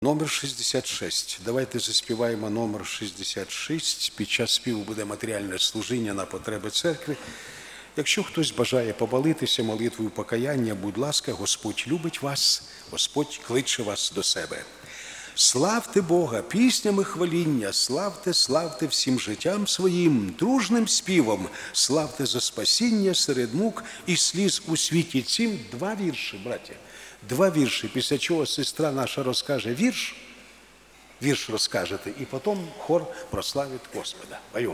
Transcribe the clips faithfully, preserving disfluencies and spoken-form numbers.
Номер шістдесят шість. Давайте заспіваємо номер шістдесят шість. Під час співу буде матеріальне служіння на потреби церкви. Якщо хтось бажає помолитися молитвою покаяння, будь ласка, Господь любить вас, Господь кличе вас до себе. Славте Бога піснями хваління, славте, славте всім життям своїм, дружним співом, славте за спасіння серед мук і сліз у світі. Цим два вірші, браття, два вірші, після чого сестра наша розкаже вірш, вірш розкажете, і потім хор прославить Господа. Поем.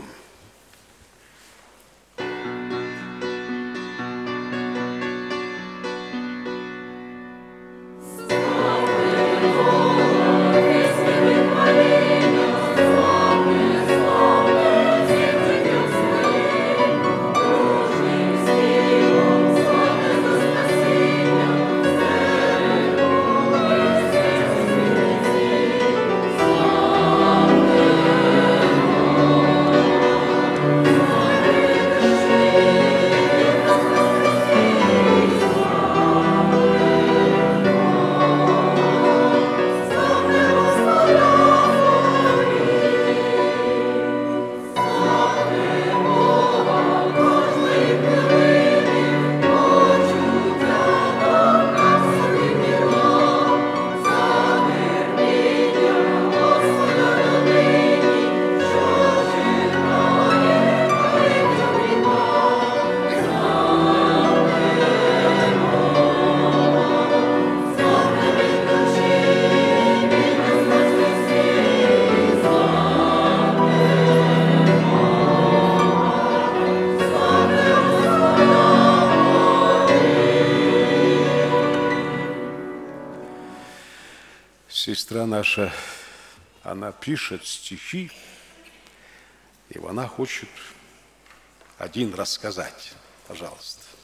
Сестра наша, она пишет стихи, и она хочет один рассказать. Пожалуйста.